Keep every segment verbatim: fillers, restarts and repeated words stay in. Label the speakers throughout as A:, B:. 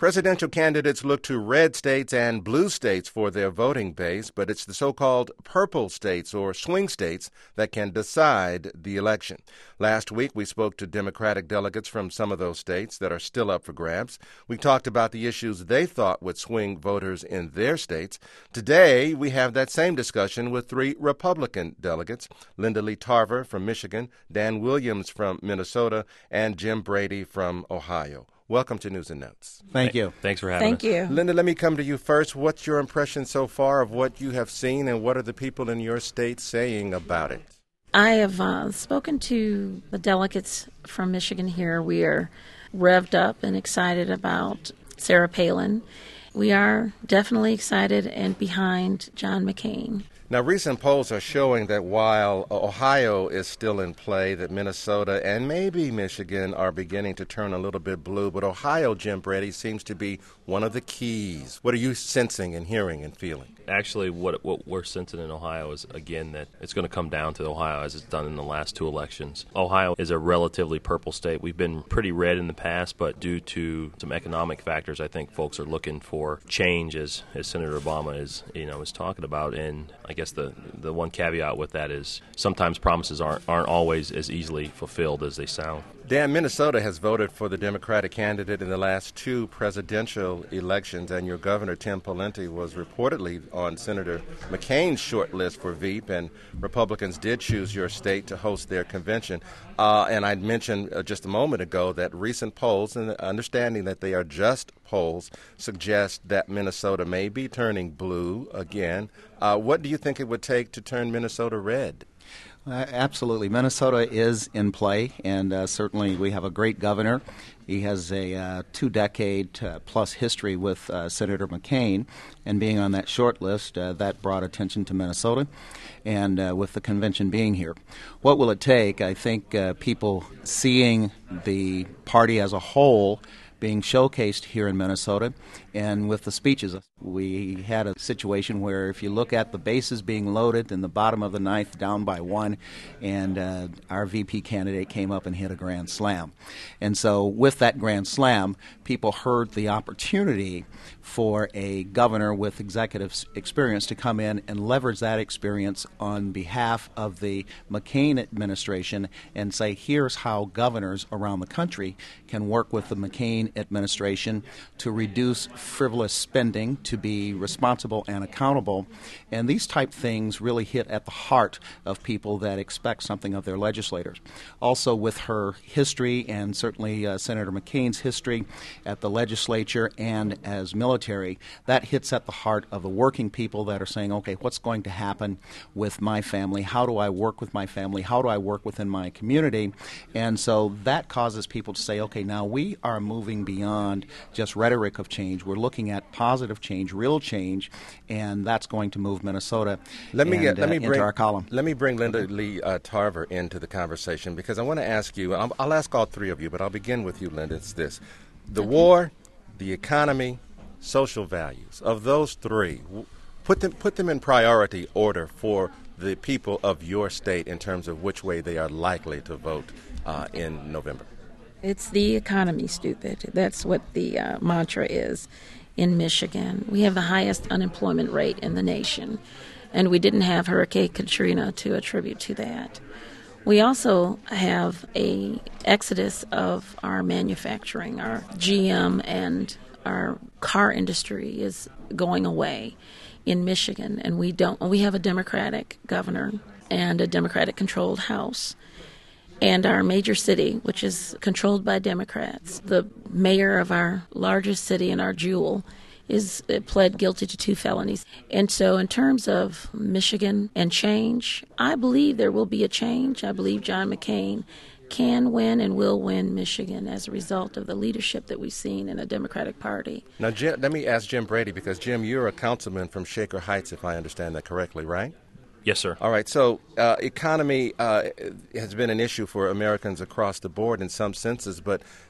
A: Presidential candidates look to red states and blue states for their voting base, but it's the so-called purple states or swing states that can decide the election. Last week, we spoke to Democratic delegates from some of those states that are still up for grabs. We talked about the issues they thought would swing voters in their states. Today, we have that same discussion with three Republican delegates, Linda Lee Tarver from Michigan, Dan Williams from Minnesota, and Jim Brady from Ohio. Welcome to News and Notes.
B: Thank you.
C: Thanks for having
D: Thank
C: us.
D: you.
A: Linda, let me come to you first. What's your impression so far of what you have seen, and what are the people in your state saying about it?
D: I have uh, spoken to the delegates from Michigan here. We are revved up and excited about Sarah Palin. We are definitely excited and behind John McCain.
A: Now, recent polls are showing that while Ohio is still in play, that Minnesota and maybe Michigan are beginning to turn a little bit blue. But Ohio, Jim Brady, seems to be one of the keys. What are you sensing and hearing and feeling?
C: Actually, what what we're sensing in Ohio is, again, that it's going to come down to Ohio as it's done in the last two elections. Ohio is a relatively purple state. We've been pretty red in the past, but due to some economic factors, I think folks are looking for change, as, as Senator Obama is, you know, is talking about. And I guess the the one caveat with that is sometimes promises aren't aren't always as easily fulfilled as they sound.
A: Dan, Minnesota has voted for the Democratic candidate in the last two presidential elections, and your governor, Tim Pawlenty, was reportedly on Senator McCain's short list for Veep, and Republicans did choose your state to host their convention. Uh, and I mentioned uh, just a moment ago that recent polls, and understanding that they are just polls, suggest that Minnesota may be turning blue again. Uh, what do you think it would take to turn Minnesota red?
B: Uh, absolutely. Minnesota is in play, and uh, certainly we have a great governor. He has a uh, two-decade-plus uh, history with uh, Senator McCain, and being on that short list, uh, that brought attention to Minnesota, and uh, with the convention being here. What will it take? I think uh, people seeing the party as a whole being showcased here in Minnesota, and with the speeches. We had a situation where if you look at the bases being loaded in the bottom of the ninth, down by one, and uh, our V P candidate came up and hit a grand slam. And so with that grand slam, people heard the opportunity for a governor with executive experience to come in and leverage that experience on behalf of the McCain administration and say, here's how governors around the country can work with the McCain administration to reduce frivolous spending, to be responsible and accountable. And these type things really hit at the heart of people that expect something of their legislators. Also, with her history and certainly uh, Senator McCain's history at the legislature and as military, that hits at the heart of the working people that are saying, okay, what's going to happen with my family? How do I work with my family? How do I work within my community? And so that causes people to say, okay, now we are moving beyond just rhetoric of change. We're looking at positive change, real change, and that's going to move Minnesota
A: let me
B: and,
A: get, let me
B: uh,
A: bring,
B: into our column.
A: Let me bring Linda Lee uh, Tarver into the conversation, because I want to ask you, I'll, I'll ask all three of you, but I'll begin with you, Linda. It's this. The war, the economy, social values. Of those three, put them put them in priority order for the people of your state in terms of which way they are likely to vote uh, in November.
D: It's the economy, stupid. That's what the uh, mantra is in Michigan. We have the highest unemployment rate in the nation, and we didn't have Hurricane Katrina to attribute to that. We also have a exodus of our manufacturing. Our G M and our car industry is going away in Michigan, and we don't. We have a Democratic governor and a Democratic-controlled House. And our major city, which is controlled by Democrats, the mayor of our largest city and our jewel, is uh, pled guilty to two felonies. And so in terms of Michigan and change, I believe there will be a change. I believe John McCain can win and will win Michigan as a result of the leadership that we've seen in the Democratic Party.
A: Now, Jim, let me ask Jim Brady, because, Jim, you're a councilman from Shaker Heights, if I understand that correctly, right?
C: Yes, sir.
A: All right. So uh, economy uh, has been an issue for Americans across the board in some senses, but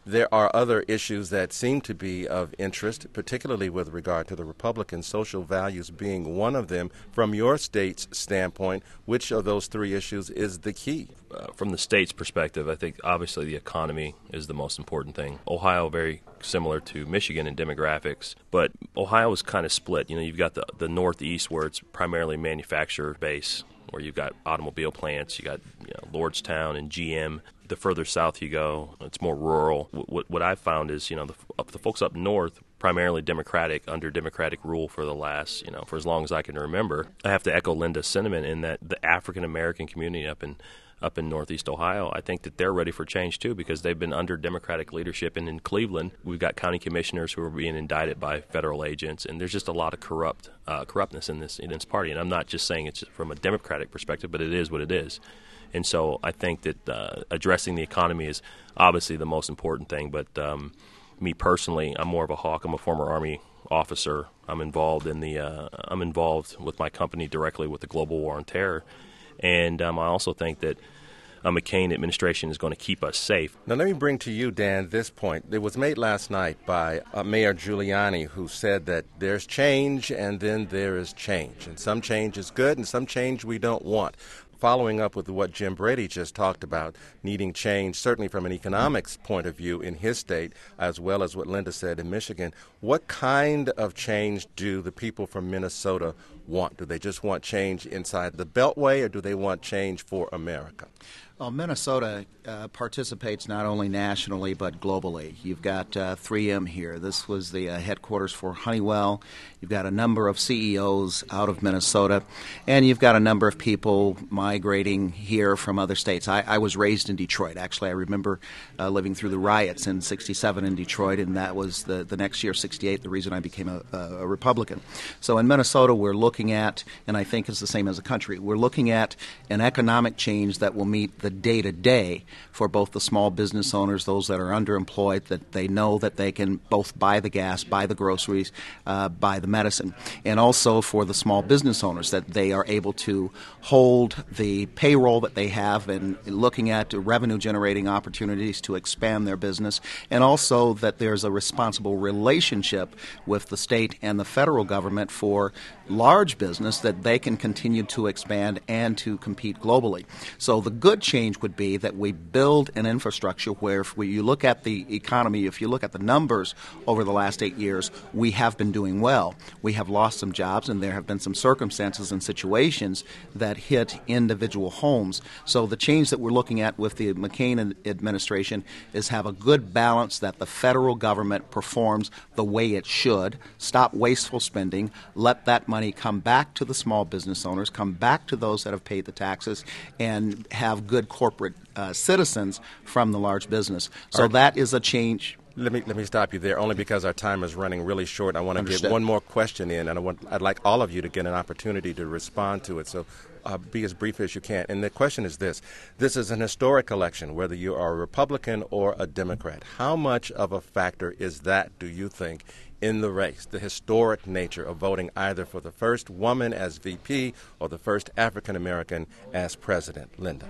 A: there are other issues that seem to be of interest, particularly with regard to the Republican social values being one of them. From your state's standpoint, which of those three issues is the key?
C: Uh, from the state's perspective, I think obviously the economy is the most important thing. Ohio, very similar to Michigan in demographics, but Ohio is kind of split. You know, you've got the, the Northeast where it's primarily manufacturer base, where you've got automobile plants, you got you know, Lordstown and G M. The further south you go, it's more rural. What, what I've found is, you know, the, up, the folks up north, primarily Democratic, under Democratic rule for the last, you know, for as long as I can remember. I have to echo Linda's sentiment in that the African-American community up in up in Northeast Ohio, I think that they're ready for change too, because they've been under Democratic leadership. And in Cleveland, we've got county commissioners who are being indicted by federal agents, and there's just a lot of corrupt uh, corruptness in this in this party. And I'm not just saying it's from a Democratic perspective, but it is what it is. And so I think that uh, addressing the economy is obviously the most important thing. But um, me personally, I'm more of a hawk. I'm a former Army officer. I'm involved in the uh, I'm involved with my company directly with the global war on terror. And um, I also think that a McCain administration is going to keep us safe.
A: Now, let me bring to you, Dan, this point. It was made last night by uh, Mayor Giuliani, who said that there's change and then there is change. And some change is good and some change we don't want. Following up with what Jim Brady just talked about, needing change, certainly from an economics point of view in his state, as well as what Linda said in Michigan, what kind of change do the people from Minnesota want? Do they just want change inside the Beltway, or do they want change for America?
B: Well, Minnesota uh, participates not only nationally but globally. You've got uh, three M here. This was the uh, headquarters for Honeywell. You've got a number of C E Os out of Minnesota, and you've got a number of people migrating here from other states. I, I was raised in Detroit. Actually, I remember uh, living through the riots in sixty-seven in Detroit, and that was the, the next year, sixty-eight, the reason I became a, a Republican. So in Minnesota, we're looking at, and I think it's the same as a country, we're looking at an economic change that will meet the day-to-day for both the small business owners, those that are underemployed, that they know that they can both buy the gas, buy the groceries, uh, buy the medicine, and also for the small business owners that they are able to hold the payroll that they have and looking at revenue-generating opportunities to expand their business, and also that there's a responsible relationship with the state and the federal government for large business that they can continue to expand and to compete globally. So the good change would be that we build an infrastructure where if we, you look at the economy, if you look at the numbers over the last eight years, we have been doing well. We have lost some jobs, and there have been some circumstances and situations that hit individual homes. So the change that we're looking at with the McCain administration is have a good balance that the federal government performs the way it should, stop wasteful spending, let that money come back to the small business owners, come back to those that have paid the taxes, and have good corporate uh, citizens from the large business. So right. That is a change.
A: Let me let me stop you there, only because our time is running really short. I want to get one more question in, and I want I'd like all of you to get an opportunity to respond to it. So uh, be as brief as you can. And the question is this: this is an historic election, whether you are a Republican or a Democrat. How much of a factor is that, do you think, in the race, the historic nature of voting either for the first woman as V P or the first African American as president? Linda.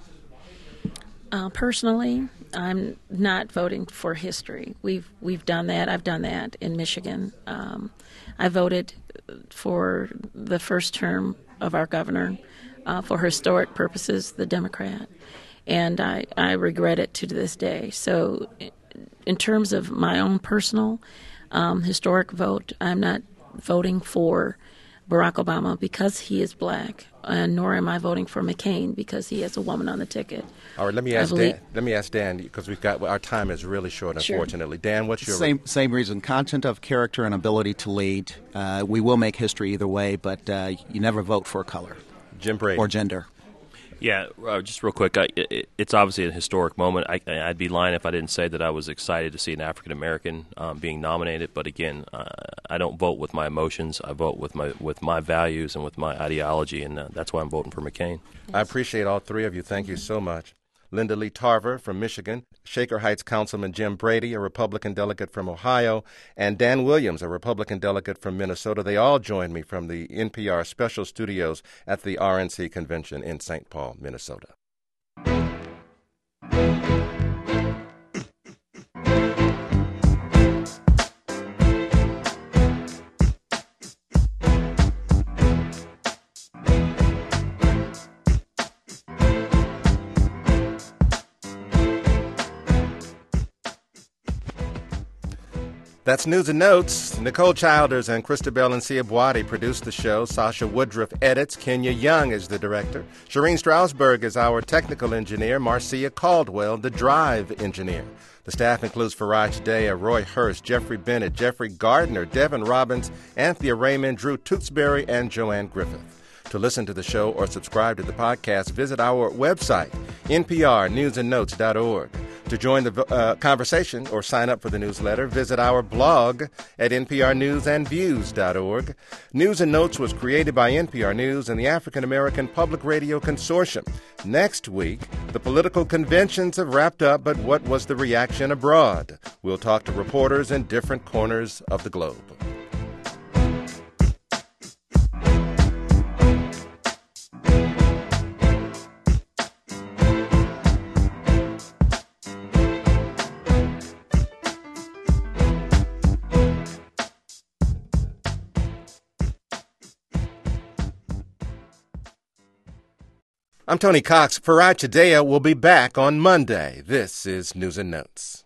D: Uh, personally, I'm not voting for history. We've we've done that. I've done that in Michigan. Um, I voted for the first term of our governor uh, for historic purposes, the Democrat, and I, I regret it to this day. So in terms of my own personal um, historic vote, I'm not voting for Barack Obama because he is black, and nor am I voting for McCain because he has a woman on the ticket.
A: All right, let me ask Dan. Let me ask Dan because we've got our time is really short,
D: sure.
A: Unfortunately. Dan, what's your
B: same same reason? Content of character and ability to lead. Uh, we will make history either way, but uh, you never vote for color,
A: Jim Brady,
B: or gender.
C: Yeah, uh, just real quick, I, it, it's obviously a historic moment. I, I'd be lying if I didn't say that I was excited to see an African-American um, being nominated. But again, uh, I don't vote with my emotions. I vote with my with my values and with my ideology, and uh, that's why I'm voting for McCain.
A: I appreciate all three of you. Thank you so much. Linda Lee Tarver from Michigan, Shaker Heights Councilman Jim Brady, a Republican delegate from Ohio, and Dan Williams, a Republican delegate from Minnesota. They all joined me from the N P R special studios at the R N C convention in Saint Paul, Minnesota. That's News and Notes. Nicole Childers and Christabel and Siabuati produced the show. Sasha Woodruff edits. Kenya Young is the director. Shireen Strausberg is our technical engineer. Marcia Caldwell, the drive engineer. The staff includes Faraj Daya, Roy Hurst, Jeffrey Bennett, Jeffrey Gardner, Devin Robbins, Anthea Raymond, Drew Tewksbury, and Joanne Griffith. To listen to the show or subscribe to the podcast, visit our website, n p r news and notes dot org. To join the uh, conversation or sign up for the newsletter, visit our blog at n p r news and views dot org. News and Notes was created by N P R News and the African American Public Radio Consortium. Next week, the political conventions have wrapped up, but what was the reaction abroad? We'll talk to reporters in different corners of the globe. I'm Tony Cox. Faraj Daya will be back on Monday. This is News and Notes.